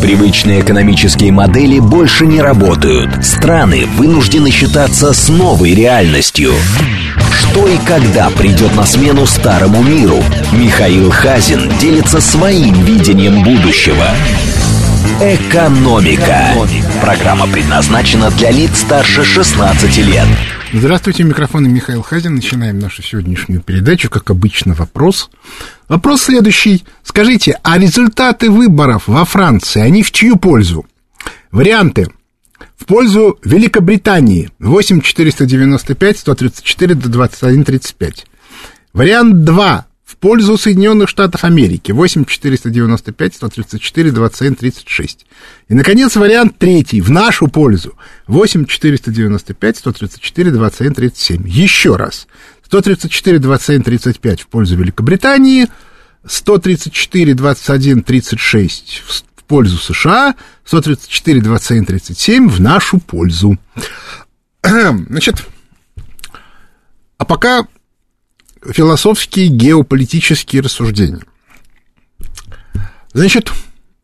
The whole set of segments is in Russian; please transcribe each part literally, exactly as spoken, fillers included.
Привычные экономические модели больше не работают. Страны вынуждены считаться с новой реальностью. Что и когда придет на смену старому миру? Михаил Хазин делится своим видением будущего. Экономика. Программа предназначена для лиц старше шестнадцати лет. Здравствуйте, микрофон Михаил Хазин. Начинаем нашу сегодняшнюю передачу. Как обычно, вопрос. Вопрос следующий. Скажите, а результаты выборов во Франции, они в чью пользу? Варианты. В пользу Великобритании. восемь четыреста девяносто пять сто тридцать четыре до двадцать один тридцать пять. Вариант два. В пользу Соединенных Штатов Америки. восемь четыреста девяносто пять сто тридцать четыре двадцать один тридцать шесть. И, наконец, вариант третий. В нашу пользу. восемь четыреста девяносто пять сто тридцать четыре двадцать один тридцать семь. Еще раз. сто тридцать четыре двадцать один тридцать пять в пользу Великобритании. сто тридцать четыре двадцать один тридцать шесть в пользу США. сто тридцать четыре двадцать один тридцать семь в нашу пользу. Значит, а пока философские геополитические рассуждения. Значит,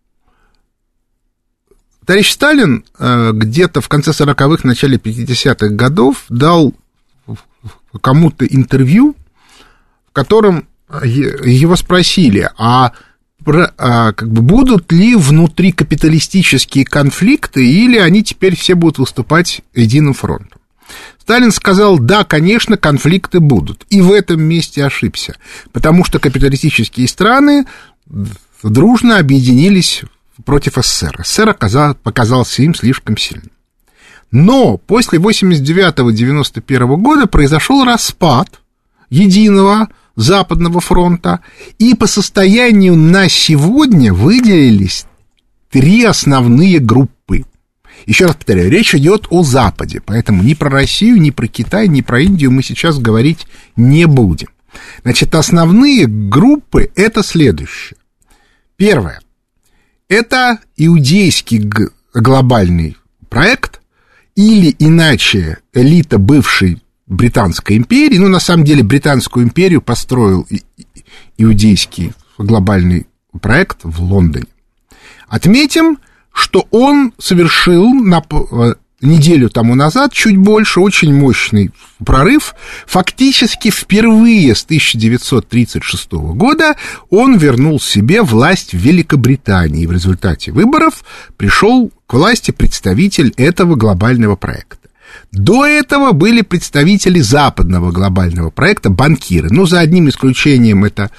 товарищ Сталин где-то в конце сороковых, начале пятидесятых годов дал кому-то интервью, в котором его спросили, а, а как бы, будут ли внутрикапиталистические конфликты, или они теперь все будут выступать единым фронтом. Сталин сказал, да, конечно, конфликты будут. И в этом месте ошибся, потому что капиталистические страны дружно объединились против СССР. СССР показался им слишком сильным. Но после восемьдесят девятого — девяносто первого года произошел распад единого Западного фронта, и по состоянию на сегодня выделились три основные группы. Еще раз повторяю, речь идет о Западе, поэтому ни про Россию, ни про Китай, ни про Индию мы сейчас говорить не будем. Значит, основные группы — это следующее. Первое — это иудейский глобальный проект, или иначе элита бывшей Британской империи. Ну, на самом деле, Британскую империю построил иудейский глобальный проект в Лондоне. Отметим, что он совершил на неделю тому назад, чуть больше, очень мощный прорыв. Фактически впервые с тысяча девятьсот тридцать шестого года он вернул себе власть в Великобритании. В результате выборов пришел к власти представитель этого глобального проекта. До этого были представители западного глобального проекта, банкиры. Ну, за одним исключением это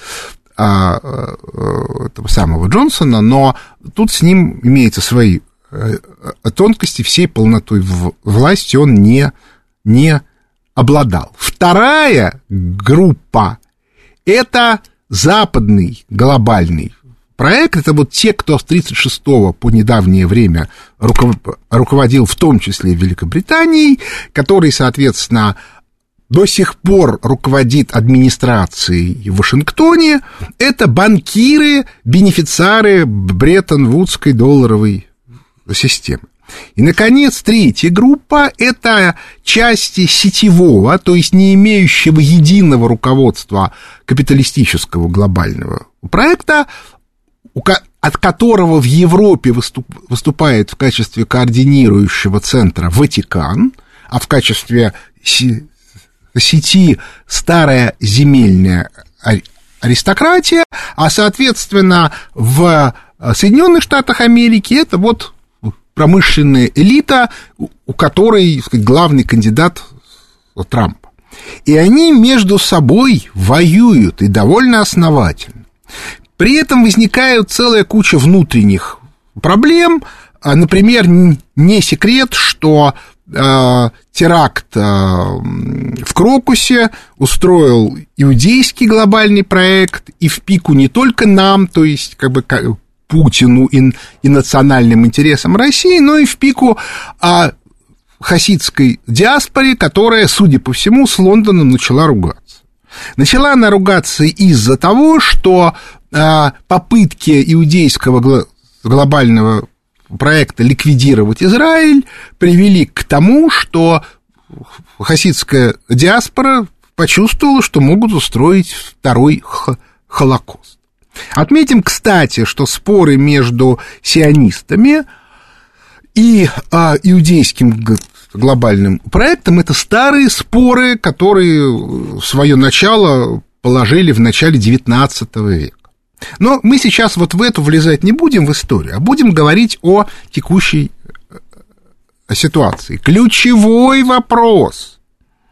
этого самого Джонсона, но тут с ним имеются свои тонкости, всей полнотой власти он не, не обладал. Вторая группа — это западный глобальный проект, это вот те, кто с тридцать шестого по недавнее время руководил в том числе Великобританией, который, соответственно, до сих пор руководит администрацией в Вашингтоне, это банкиры, бенефициары Бреттон-Вудской долларовой системы. И, наконец, третья группа — это части сетевого, то есть не имеющего единого руководства капиталистического глобального проекта, от которого в Европе выступает в качестве координирующего центра Ватикан, а в качестве сети старая земельная аристократия, а, соответственно, в Соединенных Штатах Америки это вот промышленная элита, у которой, так сказать, главный кандидат Трамп. И они между собой воюют, и довольно основательно. При этом возникает целая куча внутренних проблем. Например, не секрет, что э, теракт э, в Крокусе устроил иудейский глобальный проект, и в пику не только нам, то есть как бы Путину и, и национальным интересам России, но и в пику э, хасидской диаспоре, которая, судя по всему, с Лондоном начала ругаться. Начала она ругаться из-за того, что э, попытки иудейского глобального проекта ликвидировать Израиль привели к тому, что хасидская диаспора почувствовала, что могут устроить второй Холокост. Отметим, кстати, что споры между сионистами и а, иудейским глобальным проектом — это старые споры, которые свое начало положили в начале девятнадцатого века. Но мы сейчас вот в эту влезать не будем, в историю, а будем говорить о текущей ситуации. Ключевой вопрос,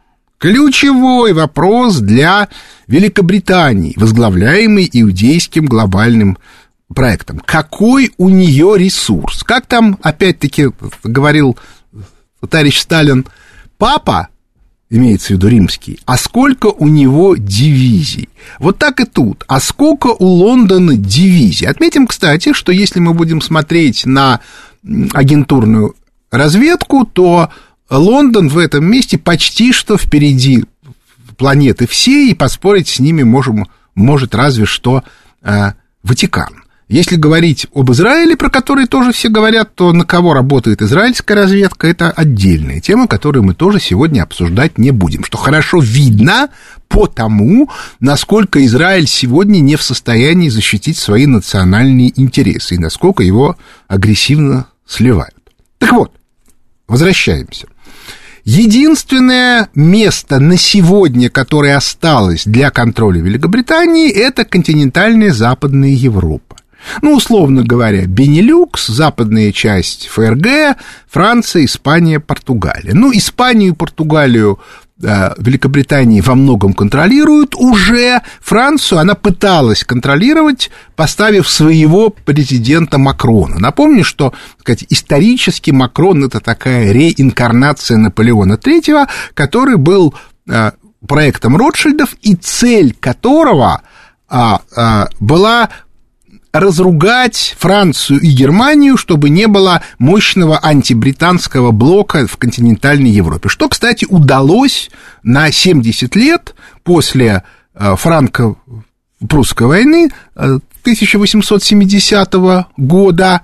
ключевой вопрос для Великобритании, возглавляемой иудейским глобальным проектом. Какой у нее ресурс? Как там, опять-таки, говорил товарищ Сталин, папа, имеется в виду римский, а сколько у него дивизий? Вот так и тут. А сколько у Лондона дивизий? Отметим, кстати, что если мы будем смотреть на агентурную разведку, то Лондон в этом месте почти что впереди планеты всей, и поспорить с ними можем, может разве что э, Ватикан. Если говорить об Израиле, про который тоже все говорят, то на кого работает израильская разведка, это отдельная тема, которую мы тоже сегодня обсуждать не будем, что хорошо видно по тому, насколько Израиль сегодня не в состоянии защитить свои национальные интересы и насколько его агрессивно сливают. Так вот, возвращаемся. Единственное место на сегодня, которое осталось для контроля Великобритании, это континентальная Западная Европа. Ну, условно говоря, Бенилюкс, западная часть ФРГ, Франция, Испания, Португалия. Ну, Испанию и Португалию э, Великобритания во многом контролирует уже. Францию она пыталась контролировать, поставив своего президента Макрона. Напомню, что, сказать, исторически Макрон — это такая реинкарнация Наполеона третьего, который был э, проектом Ротшильдов, и цель которого э, э, была разругать Францию и Германию, чтобы не было мощного антибританского блока в континентальной Европе. Что, кстати, удалось на семьдесят лет после франко-прусской войны тысяча восемьсот семидесятого года.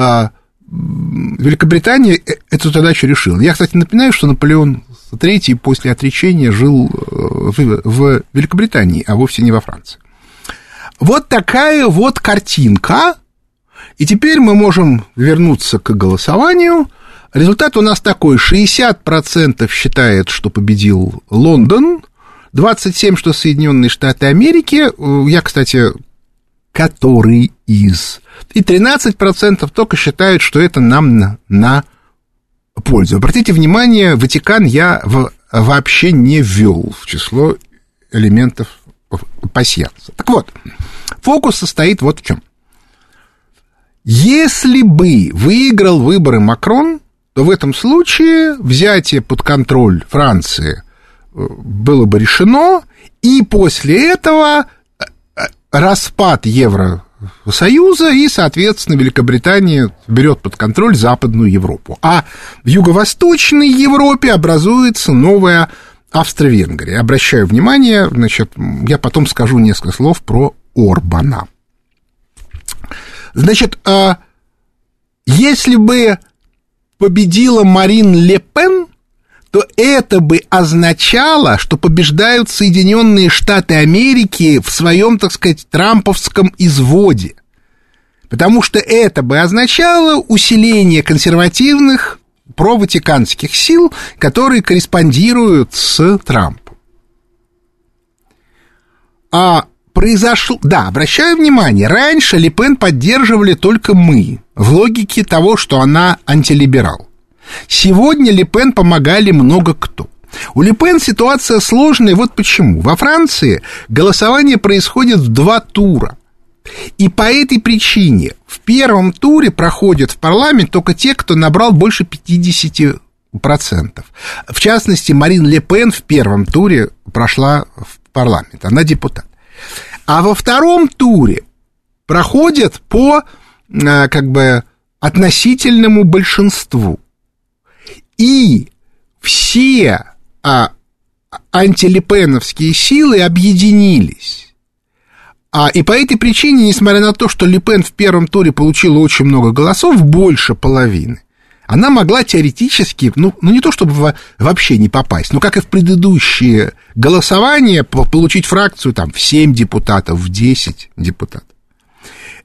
Великобритания эту задачу решила. Я, кстати, напоминаю, что Наполеон третий после отречения жил в Великобритании, а вовсе не во Франции. Вот такая вот картинка, и теперь мы можем вернуться к голосованию. Результат у нас такой: шестьдесят процентов считает, что победил Лондон, двадцать семь процентов, что Соединенные Штаты Америки, я, кстати, который из, и тринадцать процентов только считают, что это нам на, на пользу. Обратите внимание, Ватикан я в, вообще не ввел в число элементов пасьянса. Так вот, фокус состоит вот в чем. Если бы выиграл выборы Макрон, то в этом случае взятие под контроль Франции было бы решено, и после этого распад Евросоюза, и, соответственно, Великобритания берет под контроль Западную Европу. А в Юго-Восточной Европе образуется новая Австро-Венгрия. Обращаю внимание, значит, я потом скажу несколько слов про Орбана. Значит, если бы победила Марин Ле Пен, то это бы означало, что побеждают Соединенные Штаты Америки в своем, так сказать, трамповском изводе. Потому что это бы означало усиление консервативных проватиканских сил, которые корреспондируют с Трампом. А произошло... Да, обращаю внимание, раньше Ле Пен поддерживали только мы, в логике того, что она антилиберал. Сегодня Ле Пен помогали много кто. У Ле Пен ситуация сложная, вот почему. Во Франции голосование происходит в два тура. И по этой причине в первом туре проходят в парламент только те, кто набрал больше пятьдесят процентов. В частности, Марин Ле Пен в первом туре прошла в парламент, она депутат. А во втором туре проходят по, как бы, относительному большинству. И все а, антилепеновские силы объединились. А, и по этой причине, несмотря на то, что Ле Пен в первом туре получила очень много голосов, больше половины, она могла теоретически, ну, ну не то чтобы вообще не попасть, но как и в предыдущие голосования, получить фракцию там в семь депутатов, в десять депутатов.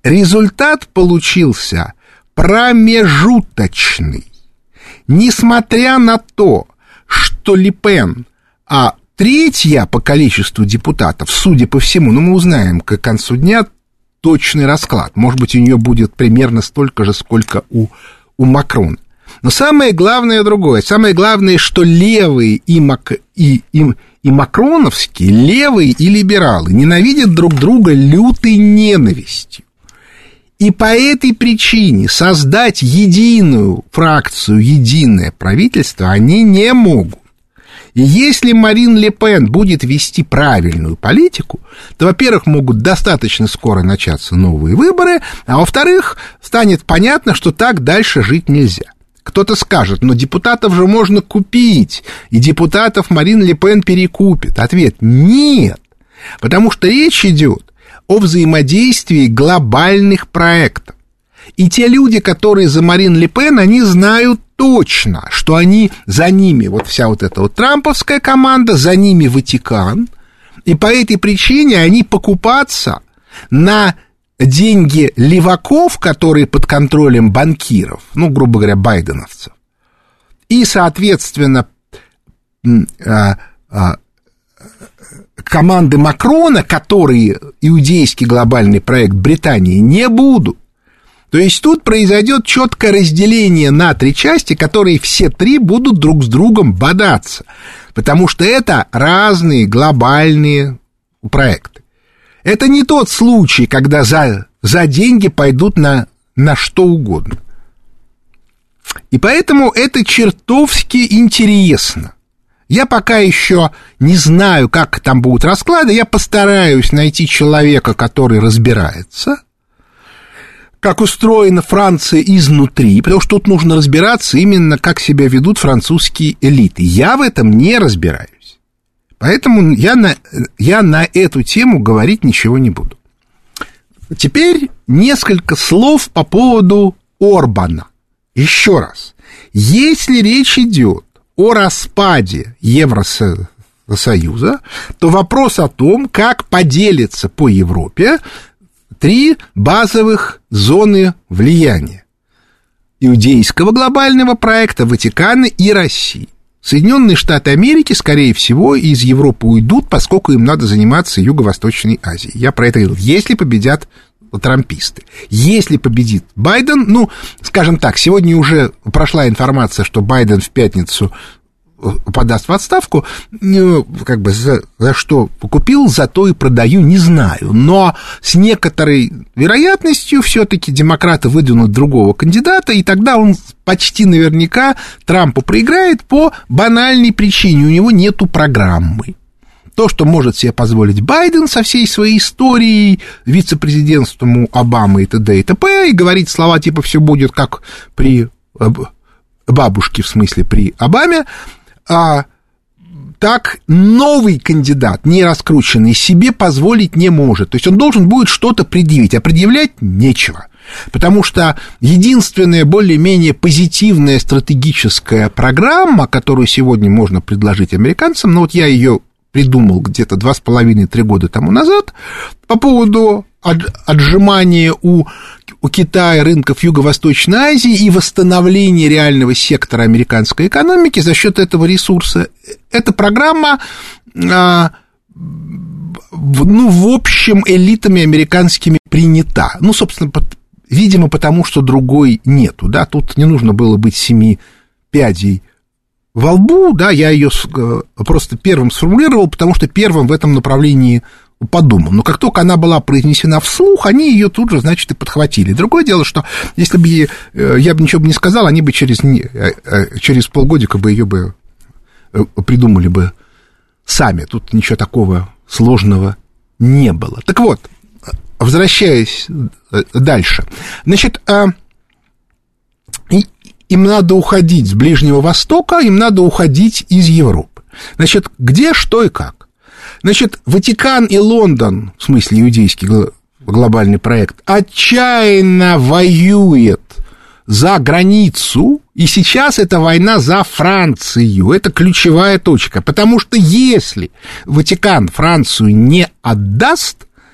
результат получился промежуточный. Несмотря на то, что Ле Пен, а третья по количеству депутатов, судя по всему, ну, мы узнаем к концу дня точный расклад. Может быть, у нее будет примерно столько же, сколько у, у Макрона. Но самое главное другое. Самое главное, что левые и, мак, и, и, и макроновские, левые и либералы ненавидят друг друга лютой ненавистью. И по этой причине создать единую фракцию, единое правительство они не могут. И если Марин Ле Пен будет вести правильную политику, то, во-первых, могут достаточно скоро начаться новые выборы, а во-вторых, станет понятно, что так дальше жить нельзя. Кто-то скажет, но депутатов же можно купить, и депутатов Марин Ле Пен перекупит. Ответ – нет, потому что речь идет о взаимодействии глобальных проектов. И те люди, которые за Марин Ле Пен, они знают точно, что они, за ними вот вся вот эта вот трамповская команда, за ними Ватикан, и по этой причине они покупаться на деньги леваков, которые под контролем банкиров, ну, грубо говоря, байденовцев, и, соответственно, команды Макрона, которые иудейский глобальный проект Британии, не будут. То есть тут произойдет четкое разделение на три части, которые все три будут друг с другом бодаться, потому что это разные глобальные проекты. Это не тот случай, когда за, за деньги пойдут на, на что угодно. И поэтому это чертовски интересно. Я пока еще не знаю, как там будут расклады, я постараюсь найти человека, который разбирается, как устроена Франция изнутри, потому что тут нужно разбираться именно, как себя ведут французские элиты. Я в этом не разбираюсь. Поэтому я на, я на эту тему говорить ничего не буду. Теперь несколько слов по поводу Орбана. Еще раз. Если речь идет о распаде Евросоюза, то вопрос о том, как поделиться по Европе три базовых зоны влияния: иудейского глобального проекта, Ватикана и России. Соединенные Штаты Америки, скорее всего, из Европы уйдут, поскольку им надо заниматься Юго-Восточной Азией. Я про это говорил. Если победят трамписты. Если победит Байден, ну, скажем так, сегодня уже прошла информация, что Байден в пятницу подаст в отставку, как бы за, за что купил, за то и продаю, не знаю. Но с некоторой вероятностью все-таки демократы выдвинут другого кандидата, и тогда он почти наверняка Трампу проиграет по банальной причине: у него нету программы. То, что может себе позволить Байден со всей своей историей, вице-президентством у Обамы и т.д. и т.п., и говорить слова типа «все будет как при бабушке», в смысле при Обаме, а так новый кандидат, не раскрученный, себе позволить не может. То есть он должен будет что-то предъявить, а предъявлять нечего. Потому что единственная более-менее позитивная стратегическая программа, которую сегодня можно предложить американцам, ну вот я ее придумал где-то два с половиной - три года тому назад, по поводу отжимания у, у Китая рынков Юго-Восточной Азии и восстановления реального сектора американской экономики за счет этого ресурса. Эта программа, а, ну, в общем, элитами американскими принята. Ну, собственно, под, видимо, потому что другой нету, да, тут не нужно было быть семи пядей во лбу, да, я ее просто первым сформулировал, потому что первым в этом направлении подумал. Но как только она была произнесена вслух, они ее тут же, значит, и подхватили. Другое дело, что если бы я бы ничего бы не сказал, они бы через, через полгодика бы ее бы придумали бы сами. Тут ничего такого сложного не было. Так вот, возвращаясь дальше. Значит, им надо уходить с Ближнего Востока, им надо уходить из Европы. Значит, где, что и как? Значит, Ватикан и Лондон, в смысле иудейский глобальный проект, отчаянно воюет за границу, и сейчас это война за Францию, это ключевая точка, потому что если Ватикан Францию не отдаст,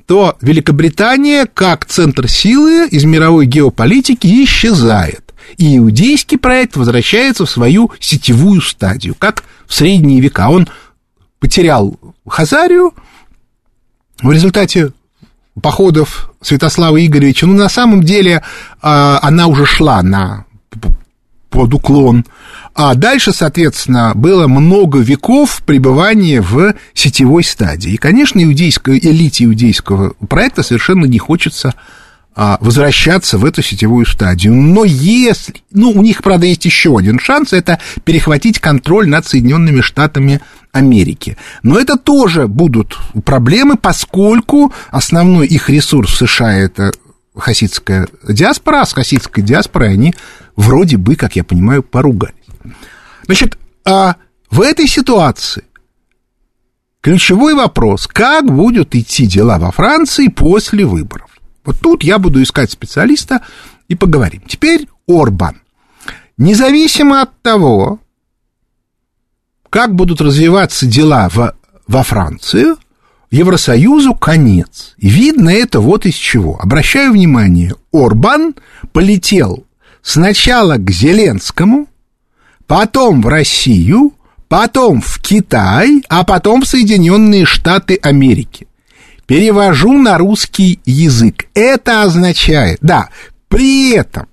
то Великобритания, как центр силы из мировой геополитики, исчезает. И иудейский проект возвращается в свою сетевую стадию, как в средние века. Он потерял Хазарию в результате походов Святослава Игоревича. Ну, на самом деле, она уже шла на, под уклон. А дальше, соответственно, было много веков пребывания в сетевой стадии. И, конечно, иудейской, элите иудейского проекта совершенно не хочется возвращаться в эту сетевую стадию. Но если... Ну, у них, правда, есть еще один шанс, это перехватить контроль над Соединенными Штатами Америки. Но это тоже будут проблемы, поскольку основной их ресурс в США – это хасидская диаспора, а с хасидской диаспорой они вроде бы, как я понимаю, поругались. Значит, а в этой ситуации ключевой вопрос, как будут идти дела во Франции после выборов. Вот тут я буду искать специалиста и поговорим. Теперь Орбан. Независимо от того, как будут развиваться дела в, во Франции, Евросоюзу конец. И видно это вот из чего. Обращаю внимание, Орбан полетел сначала к Зеленскому, потом в Россию, потом в Китай, а потом в Соединенные Штаты Америки. Перевожу на русский язык. Это означает, да, при этом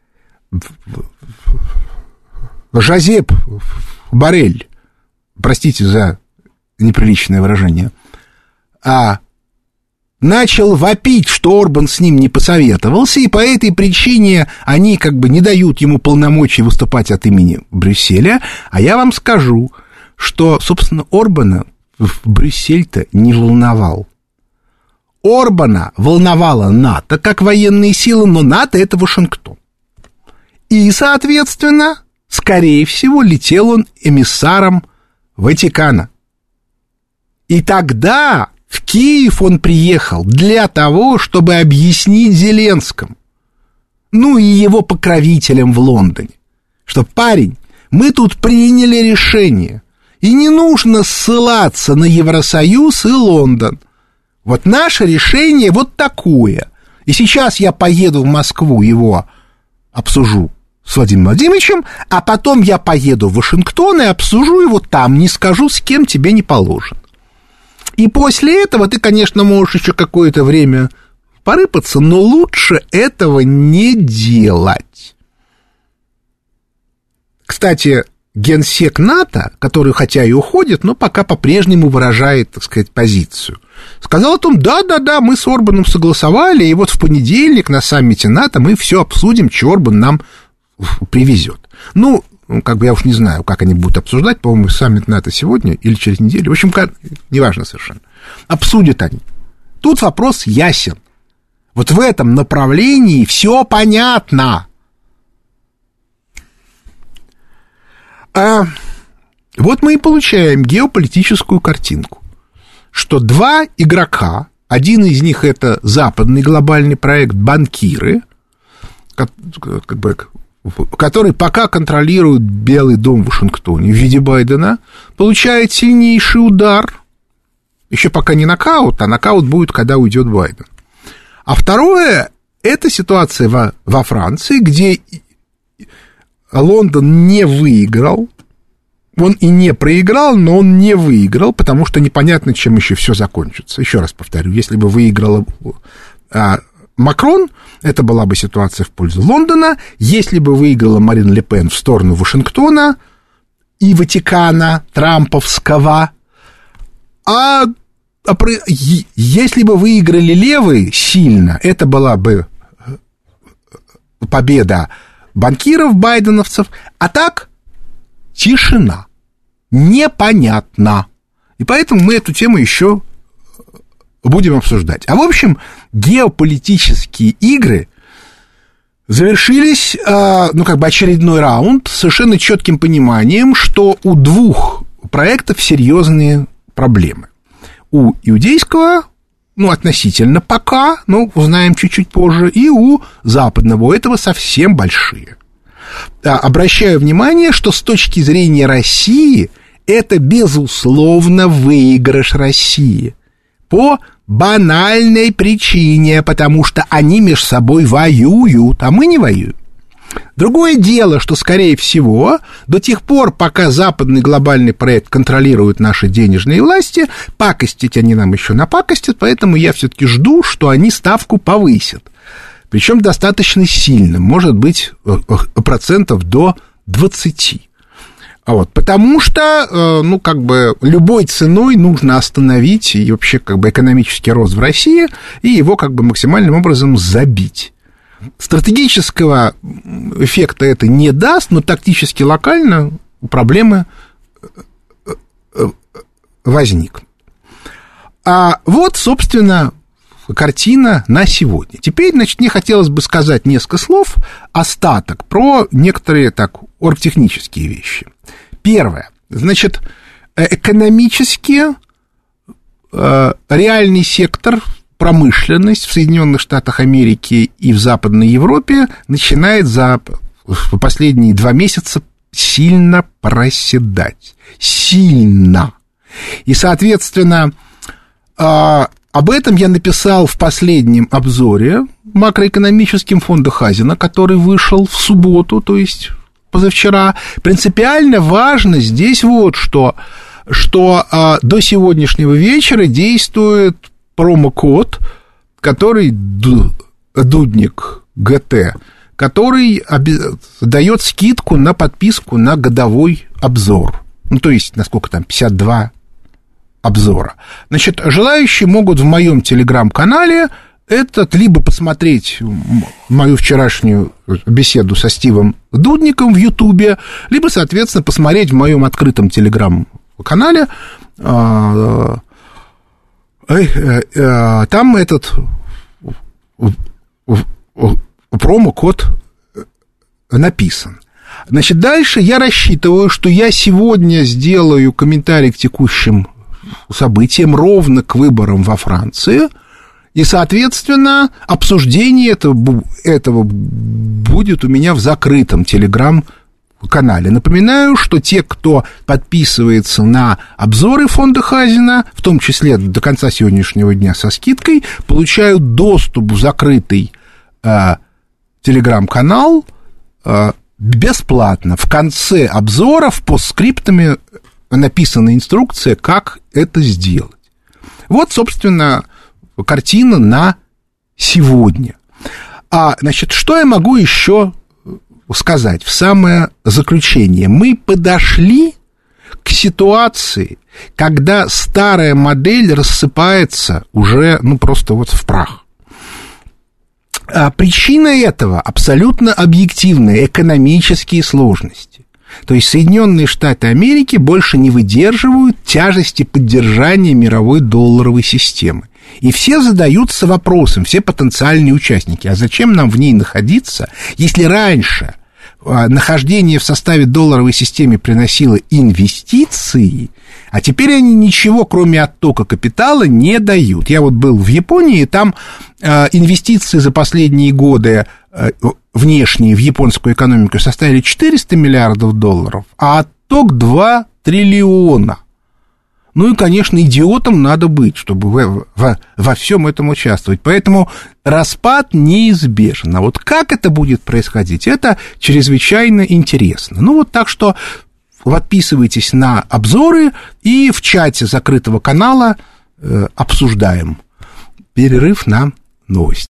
Жозеп Боррель, простите за неприличное выражение, а, начал вопить, что Орбан с ним не посоветовался, и по этой причине они как бы не дают ему полномочий выступать от имени Брюсселя, а я вам скажу, что, собственно, Орбана в Брюссель-то не волновал. Орбана волновала НАТО как военные силы, но НАТО — это Вашингтон. И, соответственно, скорее всего, летел он эмиссаром Ватикана. И тогда в Киев он приехал для того, чтобы объяснить Зеленскому, ну и его покровителям в Лондоне, что, парень, мы тут приняли решение, и не нужно ссылаться на Евросоюз и Лондон. Вот наше решение вот такое. И сейчас я поеду в Москву, его обсужу с Владимиром Владимировичем, а потом я поеду в Вашингтон и обсужу его там, не скажу, с кем тебе не положено. И после этого ты, конечно, можешь еще какое-то время порыпаться, но лучше этого не делать. Кстати, генсек НАТО, который хотя и уходит, но пока по-прежнему выражает, так сказать, позицию, сказал о том, да-да-да, мы с Орбаном согласовали, и вот в понедельник на саммите НАТО мы все обсудим, что Орбан нам привезет. Ну, как бы я уж не знаю, как они будут обсуждать, по-моему, саммит НАТО сегодня или через неделю, в общем, как, неважно совершенно. Обсудят они. Тут вопрос ясен. Вот в этом направлении все понятно. А вот мы и получаем геополитическую картинку, что два игрока, один из них это западный глобальный проект банкиры, как, как бы, который пока контролирует Белый дом в Вашингтоне в виде Байдена, получает сильнейший удар, еще пока не нокаут, а нокаут будет, когда уйдет Байден. А второе, это ситуация во, во Франции, где Лондон не выиграл, он и не проиграл, но он не выиграл, потому что непонятно, чем еще все закончится. Еще раз повторю, если бы выиграла а, Макрон, это была бы ситуация в пользу Лондона. Если бы выиграла Марин Ле Пен в сторону Вашингтона и Ватикана Трамповского, а, а если бы выиграли левые сильно, это была бы победа банкиров, байденовцев, а так тишина, непонятно. И поэтому мы эту тему еще будем обсуждать. А в общем, геополитические игры завершились, ну, как бы очередной раунд с совершенно четким пониманием, что у двух проектов серьезные проблемы. У иудейского, ну, относительно пока, но узнаем чуть-чуть позже, и у западного, у этого совсем большие. Обращаю внимание, что с точки зрения России это, безусловно, выигрыш России по банальной причине, потому что они между собой воюют, а мы не воюем. Другое дело, что, скорее всего, до тех пор, пока западный глобальный проект контролирует наши денежные власти, пакостить они нам еще напакостят, поэтому я все-таки жду, что они ставку повысят. Причем достаточно сильно, может быть, процентов до двадцати. Вот, потому что, ну, как бы, любой ценой нужно остановить и вообще, как бы, экономический рост в России и его, как бы, максимальным образом забить. Стратегического эффекта это не даст, но тактически локально проблемы возникнут. А вот, собственно, картина на сегодня. Теперь, значит, мне хотелось бы сказать несколько слов, остаток, про некоторые, так, оргтехнические вещи. Первое. Значит, экономически реальный сектор, промышленность в Соединенных Штатах Америки и в Западной Европе начинает за последние два месяца сильно проседать. Сильно. И, соответственно, об этом я написал в последнем обзоре макроэкономическим фонда Хазина, который вышел в субботу, то есть позавчера. Принципиально важно здесь вот что, что до сегодняшнего вечера действует промокод, который Дудник ГТ, который дает скидку на подписку на годовой обзор. Ну, то есть, насколько там, пятьдесят два обзора. Значит, желающие могут в моем телеграм-канале этот либо посмотреть мою вчерашнюю беседу со Стивом Дудником в Ютубе, либо, соответственно, посмотреть в моем открытом телеграм-канале. Там этот промокод написан. Значит, дальше я рассчитываю, что я сегодня сделаю комментарий к текущим событиям, ровно к выборам во Франции, и, соответственно, обсуждение этого, этого будет у меня в закрытом телеграм-канале. Напоминаю, что те, кто подписывается на обзоры фонда Хазина, в том числе до конца сегодняшнего дня со скидкой, получают доступ в закрытый э, телеграм-канал э, бесплатно. В конце обзоров постскриптами написана инструкция, как это сделать. Вот, собственно, картина на сегодня. А, значит, что я могу еще сказать в самое заключение? Мы подошли к ситуации, когда старая модель рассыпается уже, ну, просто вот в прах. А причина этого абсолютно объективная: экономические сложности. То есть Соединенные Штаты Америки больше не выдерживают тяжести поддержания мировой долларовой системы. И все задаются вопросом, все потенциальные участники, а зачем нам в ней находиться, если раньше нахождение в составе долларовой системы приносило инвестиции, а теперь они ничего, кроме оттока капитала, не дают. Я вот был в Японии, и там инвестиции за последние годы внешние в японскую экономику составили четыреста миллиардов долларов, а отток два триллиона. Ну и, конечно, идиотом надо быть, чтобы во, во, во всем этом участвовать. Поэтому распад неизбежен. А вот как это будет происходить, это чрезвычайно интересно. Ну вот так что подписывайтесь на обзоры и в чате закрытого канала э, обсуждаем. Перерыв на новости.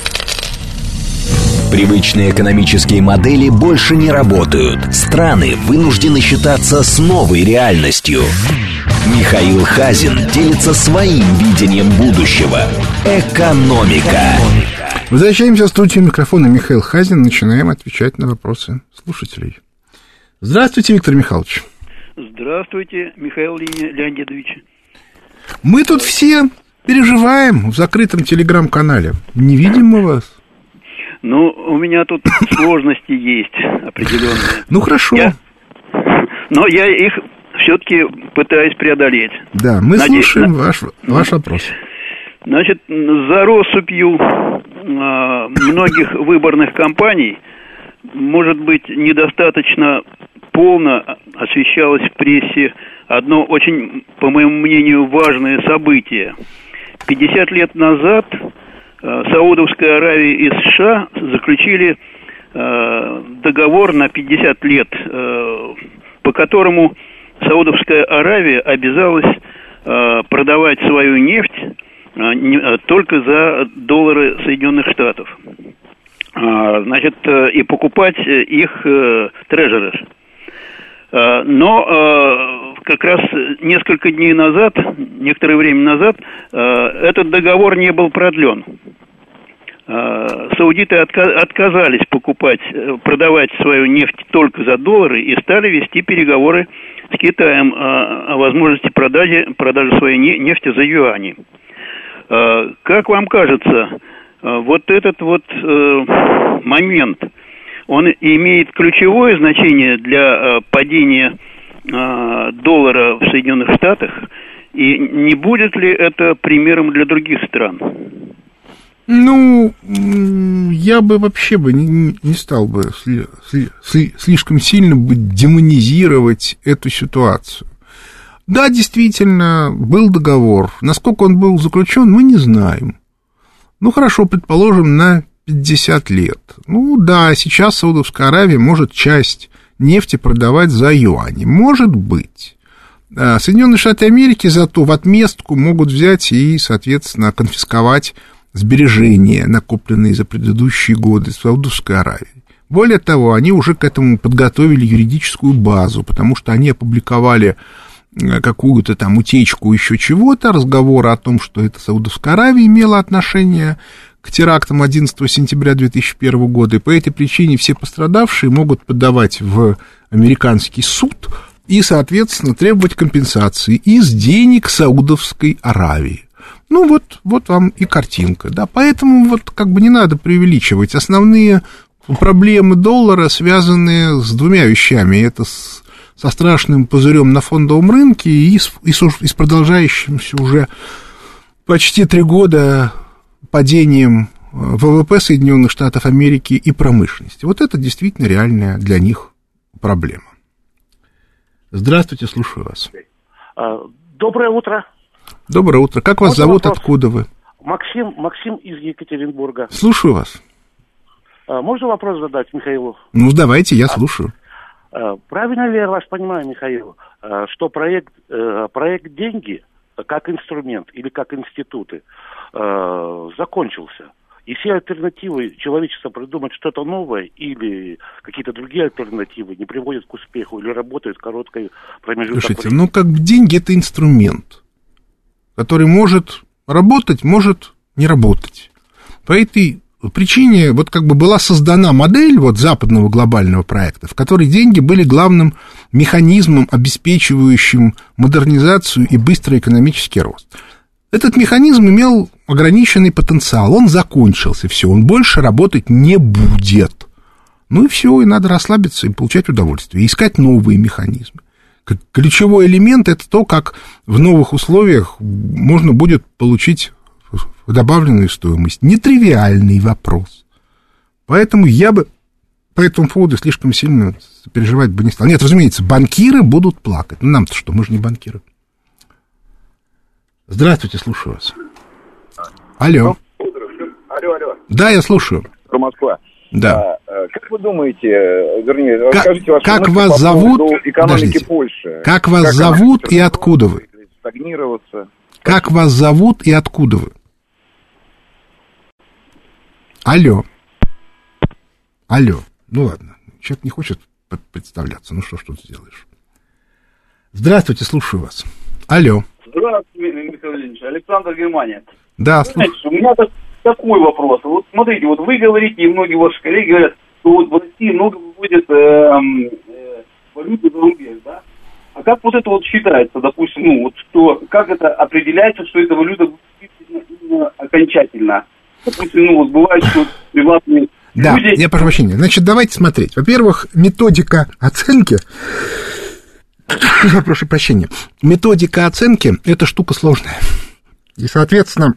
Привычные экономические модели больше не работают. Страны вынуждены считаться с новой реальностью. Михаил Хазин делится своим видением будущего. Экономика. Возвращаемся в студию микрофона. Михаил Хазин. Начинаем отвечать на вопросы слушателей. Здравствуйте, Виктор Михайлович. Здравствуйте, Михаил Леонидович. Мы тут все переживаем в закрытом телеграм-канале. Не видим мы вас. Ну, у меня тут сложности есть определенные. Ну, хорошо. Я... Но я их все-таки пытаюсь преодолеть. Да, мы Надеюсь, слушаем на... ваш, ваш вопрос. Значит, за россыпью а, многих выборных кампаний, может быть, недостаточно полно освещалось в прессе одно очень, по моему мнению, важное событие. пятьдесят лет назад Саудовская Аравия и США заключили договор на пятьдесят лет, по которому Саудовская Аравия обязалась продавать свою нефть только за доллары Соединенных Штатов. Значит, и покупать их трежеры. Но как раз несколько дней назад, некоторое время назад, этот договор не был продлен. Саудиты отказались покупать, продавать свою нефть только за доллары и стали вести переговоры с Китаем о возможности продажи, продажи своей нефти за юани. Как вам кажется, вот этот вот момент, он имеет ключевое значение для падения доллара в Соединенных Штатах, и не будет ли это примером для других стран? Ну, я бы вообще бы не, не стал бы сли, сли, слишком сильно бы демонизировать эту ситуацию. Да, действительно, был договор. Насколько он был заключен, мы не знаем. Ну, хорошо, предположим, на пятьдесят лет. Ну, да, сейчас Саудовская Аравия может часть нефти продавать за юани. Может быть. Соединенные Штаты Америки зато в отместку могут взять и, соответственно, конфисковать сбережения, накопленные за предыдущие годы Саудовской Аравии. Более того, они уже к этому подготовили юридическую базу, потому что они опубликовали какую-то там утечку еще чего-то, разговоры о том, что это Саудовская Аравия имела отношение к терактам одиннадцатого сентября две тысячи первого года, и по этой причине все пострадавшие могут подавать в американский суд и, соответственно, требовать компенсации из денег Саудовской Аравии. Ну, вот, вот вам и картинка, да, поэтому вот как бы не надо преувеличивать. Основные проблемы доллара связаны с двумя вещами. Это с, со страшным пузырем на фондовом рынке и с, и с, и с продолжающимся уже почти три года падением ВВП Соединенных Штатов Америки и промышленности. Вот это действительно реальная для них проблема. Здравствуйте, слушаю вас. Доброе утро. Доброе утро. Как вас Можно зовут, вопрос? Откуда вы? Максим, Максим из Екатеринбурга. Слушаю вас. А, можно вопрос задать Михаилу? Ну, давайте, я слушаю. А, правильно ли я вас понимаю, Михаил, а, что проект, а, проект «Деньги» как инструмент или как институты а, закончился? И все альтернативы человечества придумать что-то новое или какие-то другие альтернативы не приводят к успеху или работают в короткой промежутке. Слушайте, ну как бы деньги — это инструмент, который может работать, может не работать. По этой причине вот как бы была создана модель вот западного глобального проекта, в которой деньги были главным механизмом, обеспечивающим модернизацию и быстрый экономический рост. Этот механизм имел ограниченный потенциал, он закончился, все, он больше работать не будет. Ну и все, и надо расслабиться и получать удовольствие, и искать новые механизмы. Ключевой элемент — это то, как в новых условиях можно будет получить добавленную стоимость. Нетривиальный вопрос. Поэтому я бы по этому поводу слишком сильно переживать бы не стал. Нет, разумеется, банкиры будут плакать. Ну, нам-то что, мы же не банкиры. Здравствуйте, слушаю вас. Алло. Алло, алло. Да, я слушаю. Про Москва. Да. А, как вы думаете, вернее, как, расскажите ваши как мысли вас по зовут? поводу экономики Подождите. Польши. Как вас как зовут и откуда вы? Стагнироваться. Как вас зовут и откуда вы? Алло. Алло. Ну ладно, человек не хочет представляться. Ну что ж тут сделаешь? Здравствуйте, слушаю вас. Алло. Здравствуйте, Михаил Владимирович. Александр, Германия. Да, слушаю. Знаете, у меня так, такой вопрос. Вот смотрите, вот вы говорите, и многие ваши коллеги говорят, что вот в России много выводят э, э, валюты за рубеж, да? А как вот это вот считается, допустим, ну вот что, как это определяется, что эта валюта именно окончательно? Допустим, ну вот бывает, что приватные Да, люди... я прошу прощения. Значит, давайте смотреть. Во-первых, методика оценки... Я прошу прощения. Методика оценки – это штука сложная. И, соответственно,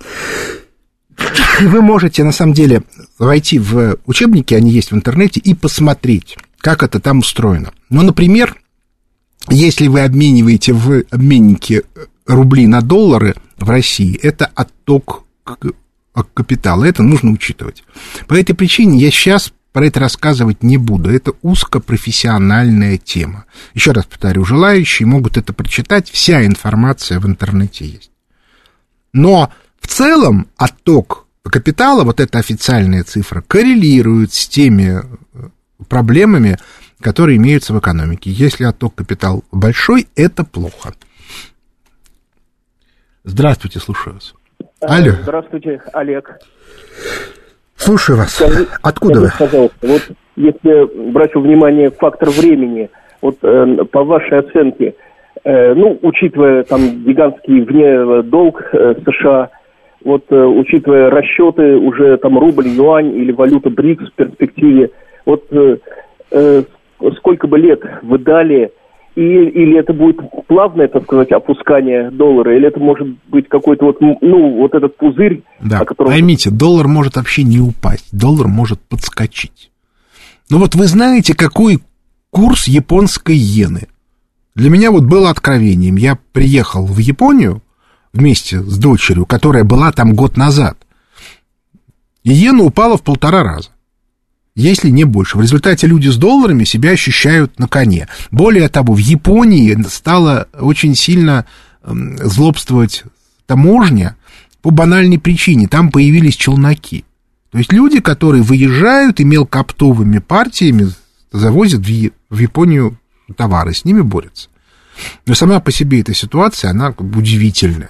вы можете, на самом деле, войти в учебники, они есть в интернете, и посмотреть, как это там устроено. Ну, например, если вы обмениваете в обменнике рубли на доллары, в России, это отток капитала. Это нужно учитывать. По этой причине я сейчас про это рассказывать не буду. Это узкопрофессиональная тема. Еще раз повторю, желающие могут это прочитать. Вся информация в интернете есть. Но в целом отток капитала, вот эта официальная цифра, коррелирует с теми проблемами, которые имеются в экономике. Если отток капитала большой, это плохо. Здравствуйте, слушаю вас. Алло. Здравствуйте, Олег. Слушаю вас. Скажи, Откуда скажи, вы? Пожалуйста, вот если брать во внимание фактор времени, вот э, по вашей оценке, э, ну, учитывая там гигантский вне долг э, США, вот э, учитывая расчеты уже там рубль, юань или валюта БРИКС в перспективе, вот э, э, сколько бы лет вы дали, и, или это будет плавное, так сказать, опускание доллара, или это может быть какой-то вот, ну, вот этот пузырь, да, о котором... Поймите, доллар может вообще не упасть, доллар может подскочить. Ну вот вы знаете, какой курс японской иены? Для меня вот было откровением. Я приехал в Японию вместе с дочерью, которая была там год назад. Иена упала в полтора раза, если не больше. В результате люди с долларами себя ощущают на коне. Более того, в Японии стала очень сильно злобствовать таможня по банальной причине. Там появились челноки. То есть люди, которые выезжают и мелкооптовыми партиями завозят в Японию товары, с ними борются. Но сама по себе эта ситуация, она как бы удивительная.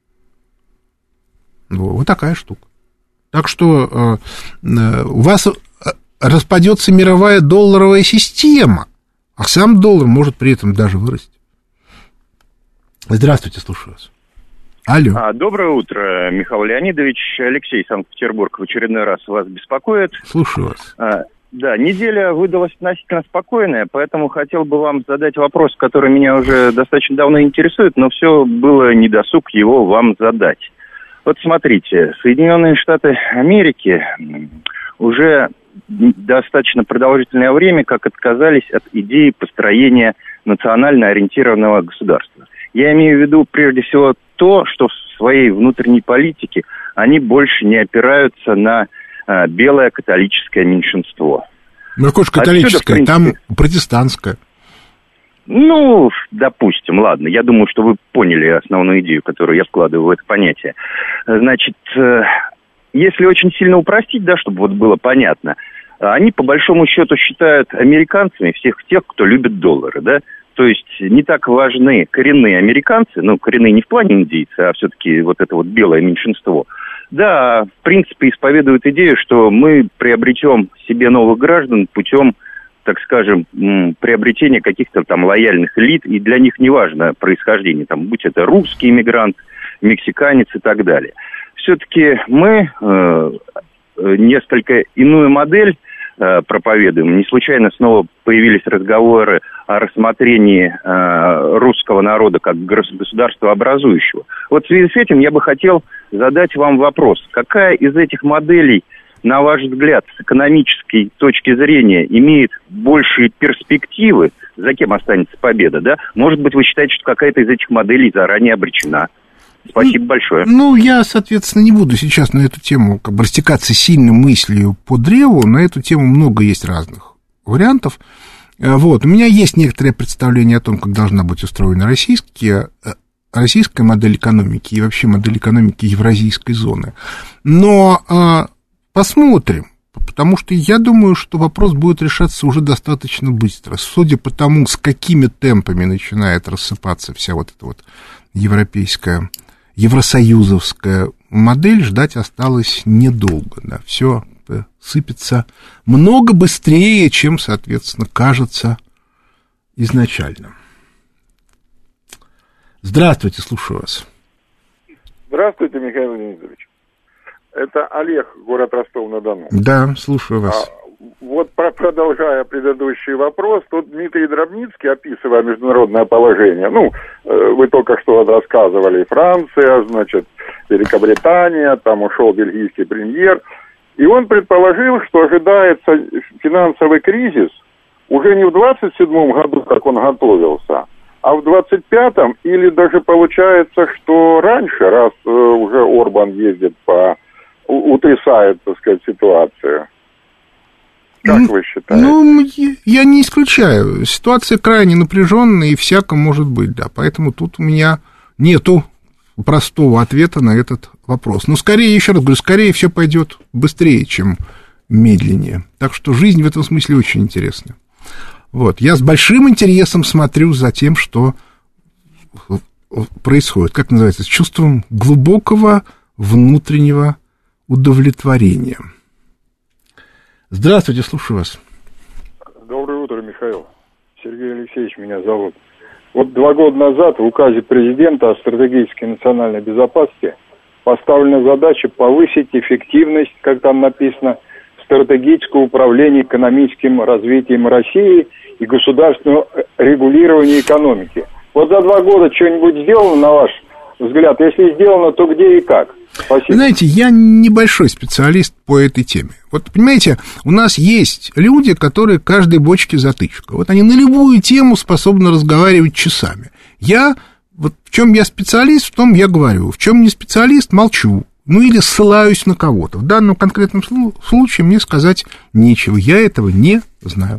Вот такая штука. Так что э, у вас распадется мировая долларовая система, а сам доллар может при этом даже вырасти. Здравствуйте, слушаю вас. Алло. А, доброе утро, Михаил Леонидович. Алексей, Санкт-Петербург, в очередной раз вас беспокоит. Слушаю вас. А, да, неделя выдалась относительно спокойная, поэтому хотел бы вам задать вопрос, который меня уже достаточно давно интересует, но все было недосуг его вам задать. Вот смотрите, Соединенные Штаты Америки уже достаточно продолжительное время как отказались от идеи построения национально ориентированного государства. Я имею в виду прежде всего то, что в своей внутренней политике они больше не опираются на а, белое католическое меньшинство. Ну, какое же католическое? Отсюда, принципе, там протестантское. Ну, допустим, ладно. Я думаю, что вы поняли основную идею, которую я вкладываю в это понятие. Значит, если очень сильно упростить, да, чтобы вот было понятно, они по большому счету считают американцами всех тех, кто любит доллары, да. То есть не так важны коренные американцы, ну, коренные не в плане индейцы, а все-таки вот это вот белое меньшинство. Да, в принципе, исповедуют идею, что мы приобретем себе новых граждан путем, так скажем, приобретения каких-то там лояльных элит, и для них не важно происхождение, там, будь это русский иммигрант, мексиканец и так далее. Все-таки мы э, несколько иную модель э, проповедуем. Не случайно снова появились разговоры о рассмотрении э, русского народа как государства образующего. Вот в связи с этим я бы хотел задать вам вопрос. Какая из этих моделей, на ваш взгляд, с экономической точки зрения, имеет большие перспективы, за кем останется победа, да? Может быть, вы считаете, что какая-то из этих моделей заранее обречена? Спасибо ну, большое. Ну, я, соответственно, не буду сейчас на эту тему как бы растекаться сильной мыслью по древу. На эту тему много есть разных вариантов. Вот. У меня есть некоторое представление о том, как должна быть устроена российская, российская модель экономики и вообще модель экономики евразийской зоны. Но а, посмотрим, потому что я думаю, что вопрос будет решаться уже достаточно быстро. Судя по тому, с какими темпами начинает рассыпаться вся вот эта вот европейская, евросоюзовская модель, ждать осталось недолго. Да. Все сыпется много быстрее, чем, соответственно, кажется изначально. Здравствуйте, слушаю вас. Здравствуйте, Михаил Леонидович. Это Олег, город Ростов-на-Дону. Да, слушаю вас. А, вот про, продолжая предыдущий вопрос, тут Дмитрий Дробницкий, описывая международное положение, ну, э, вы только что рассказывали, Франция, значит, Великобритания, там ушел бельгийский премьер, и он предположил, что ожидается финансовый кризис уже не в двадцать седьмом году, как он готовился, А в двадцать пятом или даже получается, что раньше, раз э, уже Орбан ездит по... утрясает, так сказать, ситуацию? Как ну, вы считаете? Ну, я не исключаю. Ситуация крайне напряженная, и всяко может быть, да. Поэтому тут у меня нету простого ответа на этот вопрос. Но скорее, еще раз говорю, скорее все пойдет быстрее, чем медленнее. Так что жизнь в этом смысле очень интересная. Вот. Я с большим интересом смотрю за тем, что происходит. Как называется? С чувством глубокого внутреннего удовлетворения. Здравствуйте, слушаю вас. Доброе утро, Михаил. Сергей Алексеевич меня зовут. Вот два года назад в указе президента о стратегической национальной безопасности поставлена задача повысить эффективность, как там написано, стратегического управления экономическим развитием России и государственного регулирования экономики. Вот за два года что-нибудь сделано, на ваш взгляд? Если сделано, то где и как? Спасибо. Вы знаете, я небольшой специалист по этой теме. Вот, понимаете, у нас есть люди, которые каждой бочке затычка. Вот они на любую тему способны разговаривать часами. Я, вот в чем я специалист, в том я говорю. В чем не специалист, молчу. Ну, или ссылаюсь на кого-то. В данном конкретном случае мне сказать нечего. Я этого не знаю.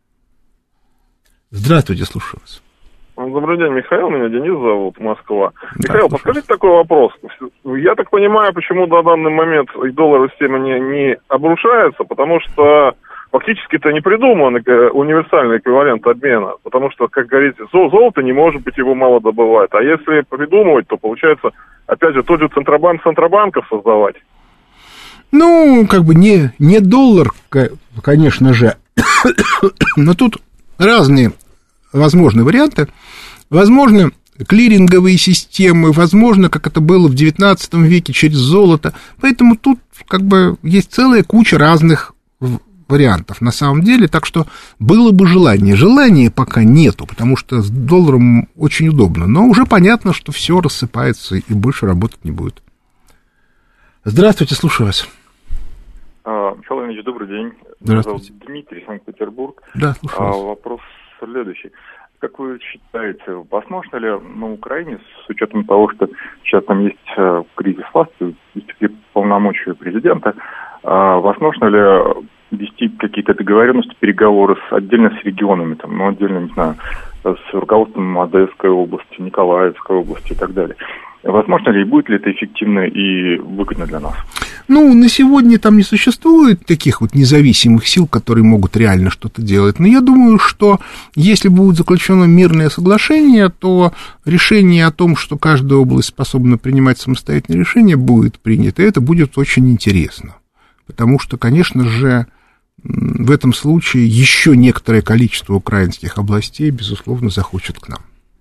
Здравствуйте, слушаю вас. Добрый день, Михаил, меня Денис зовут, Москва. Да, Михаил, подскажите такой вопрос. Я так понимаю, почему до данный момент долларовая система не, не обрушается, потому что фактически-то не придуман универсальный эквивалент обмена, потому что, как говорится, золото не может быть, его мало добывает. А если придумывать, то получается, опять же, тот же Центробанк Центробанков создавать. Ну, как бы не, не доллар, конечно же, но тут разные возможные варианты. Возможно, клиринговые системы, возможно, как это было в девятнадцатом веке, через золото. Поэтому тут как бы есть целая куча разных вариантов на самом деле. Так что было бы желание. Желания пока нету, потому что с долларом очень удобно. Но уже понятно, что все рассыпается и больше работать не будет. Здравствуйте, слушаю вас. Михаил Ильич, добрый день. Меня зовут Дмитрий, Санкт-Петербург. Да, слушаю вас. Вопрос следующий. Как вы считаете, возможно ли на Украине, с учетом того, что сейчас там есть кризис власти, есть такие полномочия президента, возможно ли вести какие-то договоренности, переговоры с, отдельно с регионами, там, ну, отдельно, не знаю, с руководством Одесской области, Николаевской области и так далее? Возможно ли, и будет ли это эффективно и выгодно для нас? Ну, на сегодня там не существует таких вот независимых сил, которые могут реально что-то делать. Но я думаю, что если будет заключено мирное соглашение, то решение о том, что каждая область способна принимать самостоятельные решения, будет принято. И это будет очень интересно. Потому что, конечно же, в этом случае еще некоторое количество украинских областей, безусловно, захочет к нам.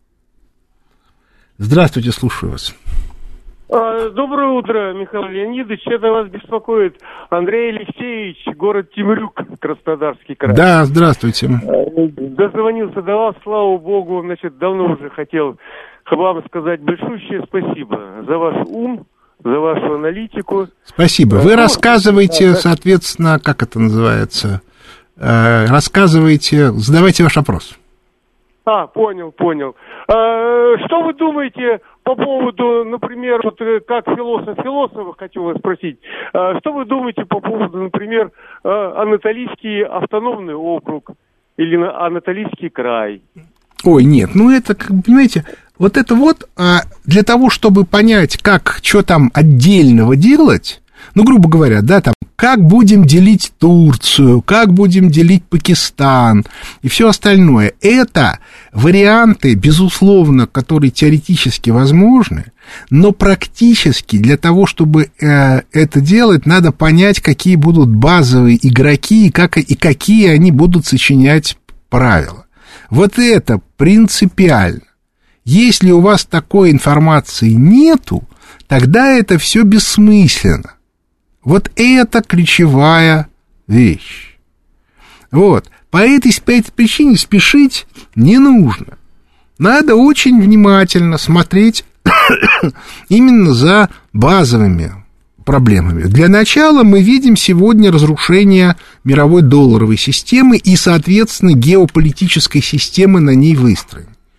Здравствуйте, слушаю вас. Доброе утро, Михаил Леонидович. Это вас беспокоит Андрей Алексеевич, город Темрюк, Краснодарский край. Да, здравствуйте. Дозвонился до вас, слава богу, значит, давно уже хотел вам сказать большущее спасибо за ваш ум, за вашу аналитику. Спасибо. Вы рассказываете, соответственно, как это называется, рассказываете, задавайте ваш вопрос. А, понял, понял. А, что вы думаете по поводу, например, вот как философ философа, хочу вас спросить, а, что вы думаете по поводу, например, Анатолийский автономный округ или Анатолийский край? Ой, нет, ну это, понимаете, вот это вот для того, чтобы понять, как, что там отдельного делать, ну, грубо говоря, да, там, как будем делить Турцию, как будем делить Пакистан и все остальное. Это варианты, безусловно, которые теоретически возможны, но практически для того, чтобы э, это делать, надо понять, какие будут базовые игроки и, как, и какие они будут сочинять правила. Вот это принципиально. Если у вас такой информации нету, тогда это все бессмысленно. Вот это ключевая вещь. Вот. По этой, по этой причине спешить не нужно. Надо очень внимательно смотреть именно за базовыми проблемами. Для начала мы видим сегодня разрушение мировой долларовой системы и, соответственно, геополитической системы на ней выстроенной.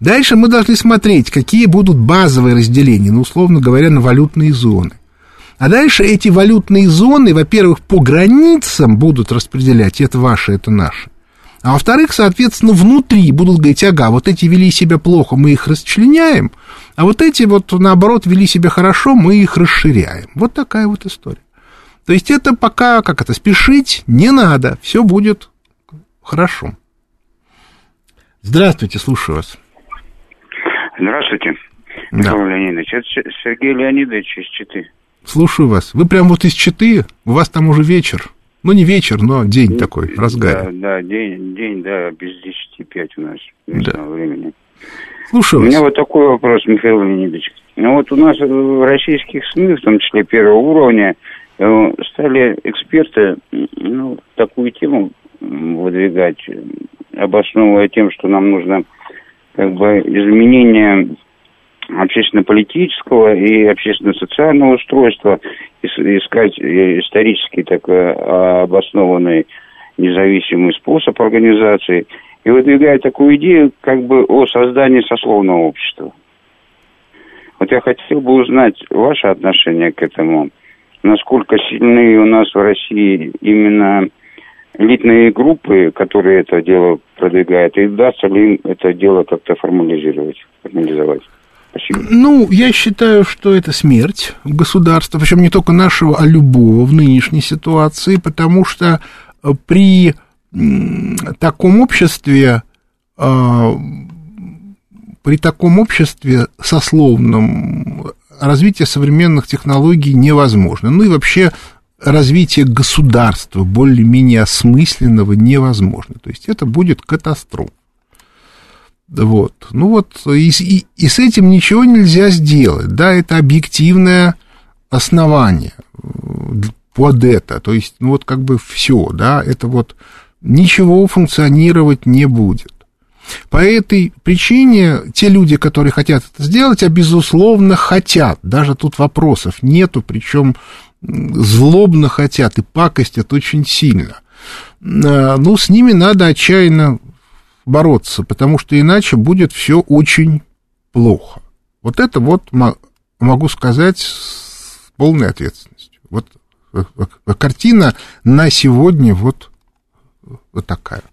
Дальше мы должны смотреть, какие будут базовые разделения, ну, условно говоря, на валютные зоны. А дальше эти валютные зоны, во-первых, по границам будут распределять, это ваше, это наше. А во-вторых, соответственно, внутри будут говорить, ага, вот эти вели себя плохо, мы их расчленяем, а вот эти вот, наоборот, вели себя хорошо, мы их расширяем. Вот такая вот история. То есть это пока, как это, спешить не надо, все будет хорошо. Здравствуйте, слушаю вас. Здравствуйте, да. Михаил Леонидович. Это Сергей Леонидович из Читы. Слушаю вас. Вы прям вот из Читы, у вас там уже вечер. Ну, не вечер, но день такой, разгар. Да, да, день, день, да, без десяти пять у нас местного да. времени. Слушаю У вас. меня вот такой вопрос, Михаил Леонидович. Ну, вот у нас в российских СМИ, в том числе первого уровня, стали эксперты, ну, такую тему выдвигать, обосновывая тем, что нам нужно как бы изменение общественно-политического и общественно-социального устройства, искать исторически такой обоснованный независимый способ организации, и выдвигает такую идею как бы о создании сословного общества. Вот я хотел бы узнать ваше отношение к этому, насколько сильны у нас в России именно элитные группы, которые это дело продвигают, и удастся ли им это дело как-то формализировать, формализовать. Спасибо. Ну, я считаю, что это смерть государства, причем не только нашего, а любого в нынешней ситуации, потому что при таком обществе, при таком обществе сословном развитие современных технологий невозможно. Ну и вообще развитие государства более-менее осмысленного невозможно. То есть это будет катастрофа. Вот. Ну вот, и, и, и с этим ничего нельзя сделать. Да, это объективное основание под это. То есть, ну вот как бы все, да, это вот ничего функционировать не будет. По этой причине те люди, которые хотят это сделать, а безусловно хотят. Даже тут вопросов нету, причем злобно хотят и пакостят очень сильно. Ну, с ними надо отчаянно бороться, потому что иначе будет все очень плохо. Вот это вот могу сказать с полной ответственностью. Вот картина на сегодня вот, вот такая.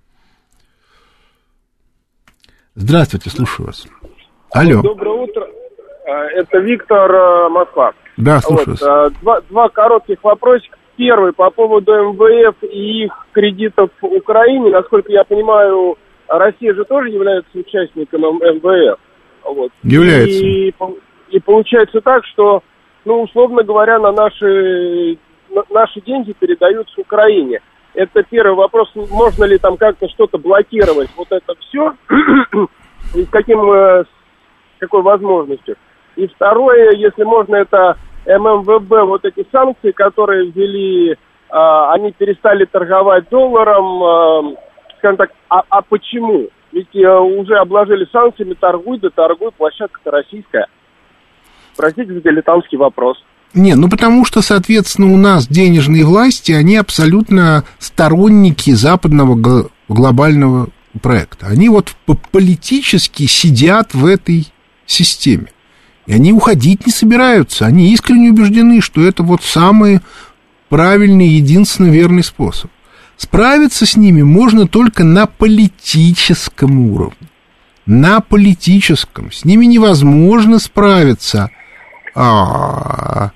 Здравствуйте, слушаю вас. Алло. Доброе утро. Это Виктор, Москва. Да, слушаю вот. вас. Два, два коротких вопросика. Первый по поводу эм вэ эф и их кредитов в Украине. Насколько я понимаю, Россия же тоже является участником эм вэ эф. Вот. Является. И, и получается так, что, ну, условно говоря, на наши, на наши деньги передаются Украине. Это первый вопрос, можно ли там как-то что-то блокировать, вот это все, и с каким, с какой возможностью. И второе, если можно, это эм эм вэ бэ, вот эти санкции, которые ввели, а, они перестали торговать долларом, а, скажем так, а, а почему? Ведь а, уже обложили санкциями, торгуй, да торгуй, площадка-то российская. Простите за дилетантский вопрос. Не, ну потому что, соответственно, у нас денежные власти, они абсолютно сторонники западного глобального проекта. Они вот политически сидят в этой системе. И они уходить не собираются. Они искренне убеждены, что это вот самый правильный, единственно верный способ. Справиться с ними можно только на политическом уровне. На политическом. С ними невозможно справиться а,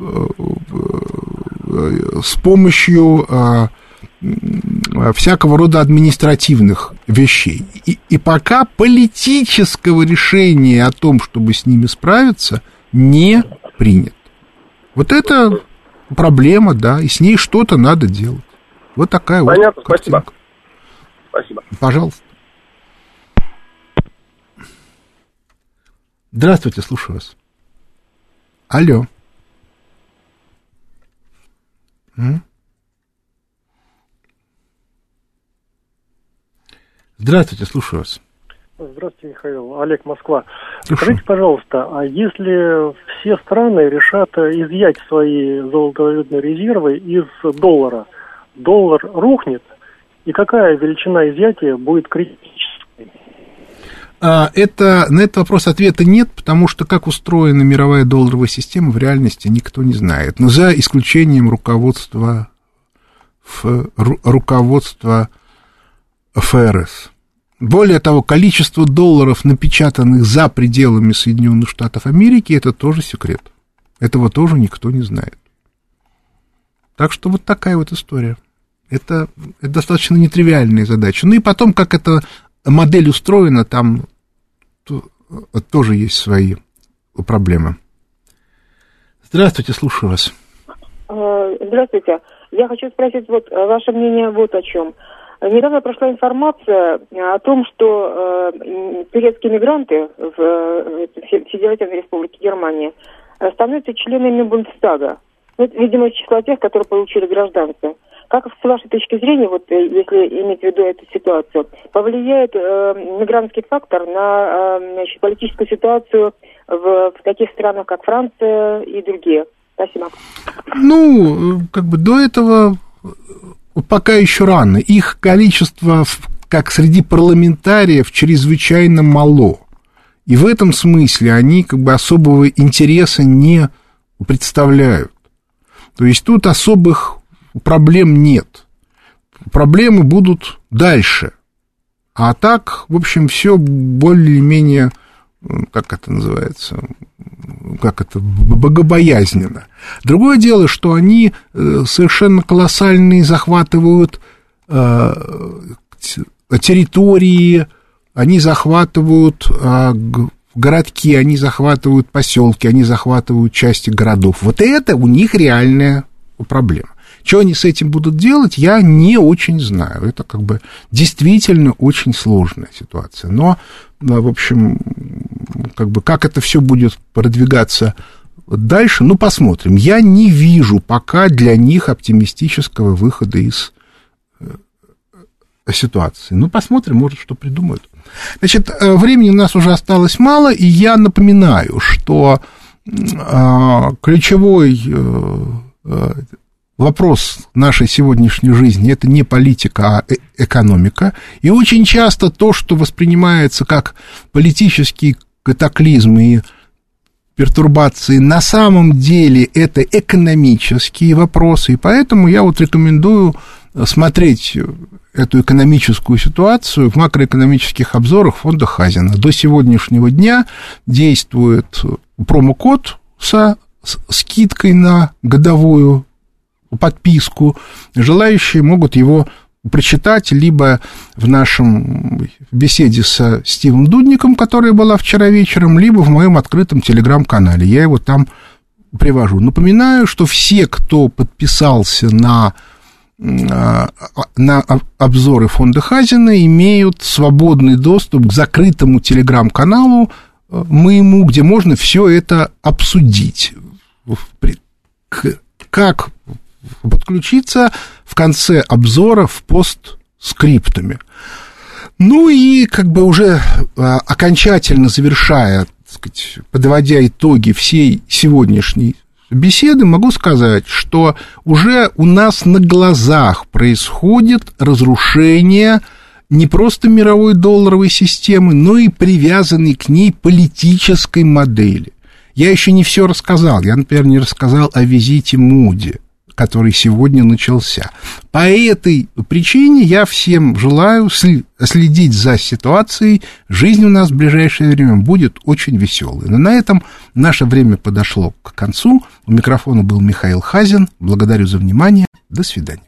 с помощью а, всякого рода административных вещей. И, и пока политического решения о том, чтобы с ними справиться, не принято. Вот это проблема, да, и с ней что-то надо делать. Вот такая Понятно, вот картинка. Спасибо. Пожалуйста. Здравствуйте, слушаю вас. Алло. М? Здравствуйте, слушаю вас. Здравствуйте, Михаил. Олег, Москва. Слушаю. Скажите, пожалуйста, а если все страны решат изъять свои золотовалютные резервы из доллара, доллар рухнет, и какая величина изъятия будет критической? Это, на этот вопрос ответа нет, потому что как устроена мировая долларовая система, в реальности никто не знает. Но за исключением руководства, руководства эф эр эс. Более того, количество долларов, напечатанных за пределами Соединенных Штатов Америки, это тоже секрет. Этого тоже никто не знает. Так что вот такая вот история. Это, это достаточно нетривиальная задача. Ну и потом, как эта модель устроена, там то, тоже есть свои проблемы. Здравствуйте, слушаю вас. Здравствуйте. Я хочу спросить вот ваше мнение вот о чем. Недавно прошла информация о том, что э, турецкие мигранты в, в Федеративной Республике Германия становятся членами Бундестага. Ну, видимо, из числа тех, которые получили гражданство. Как, с вашей точки зрения, вот если иметь в виду эту ситуацию, повлияет э, мигрантский фактор на э, значит, политическую ситуацию в, в таких странах, как Франция и другие? Спасибо. Ну, как бы до этого пока еще рано. Их количество, как среди парламентариев, чрезвычайно мало. И в этом смысле они как бы особого интереса не представляют. То есть тут особых проблем нет. Проблемы будут дальше. А так, в общем, все более-менее, как это называется, как это, богобоязненно. Другое дело, что они совершенно колоссальные захватывают э, территории, они захватывают э, городки, они захватывают поселки, они захватывают части городов. Вот это у них реальная проблема. Что они с этим будут делать, я не очень знаю. Это как бы действительно очень сложная ситуация. Но, в общем, как бы как это все будет продвигаться дальше, ну, посмотрим. Я не вижу пока для них оптимистического выхода из ситуации. Ну, посмотрим, может, что придумают. Значит, времени у нас уже осталось мало, и я напоминаю, что ключевой вопрос нашей сегодняшней жизни – это не политика, а экономика. И очень часто то, что воспринимается как политический катаклизм и пертурбации, на самом деле это экономические вопросы. И поэтому я вот рекомендую смотреть эту экономическую ситуацию в макроэкономических обзорах фонда Хазина. До сегодняшнего дня действует промокод со скидкой на годовую подписку. Желающие могут его прочитать либо в нашем беседе со Стивом Дудником, которая была вчера вечером, либо в моем открытом телеграм-канале. Я его там привожу. Напоминаю, что все, кто подписался на, на обзоры фонда Хазина, имеют свободный доступ к закрытому телеграм-каналу моему, где можно все это обсудить. Как подключиться в конце обзора в постскриптуме. Ну и как бы уже окончательно завершая, так сказать, подводя итоги всей сегодняшней беседы, могу сказать, что уже у нас на глазах происходит разрушение не просто мировой долларовой системы, но и привязанной к ней политической модели. Я еще не все рассказал. Я, например, не рассказал о визите Муди, который сегодня начался. По этой причине я всем желаю следить за ситуацией. Жизнь у нас в ближайшее время будет очень веселой. Но на этом наше время подошло к концу. У микрофона был Михаил Хазин. Благодарю за внимание. До свидания.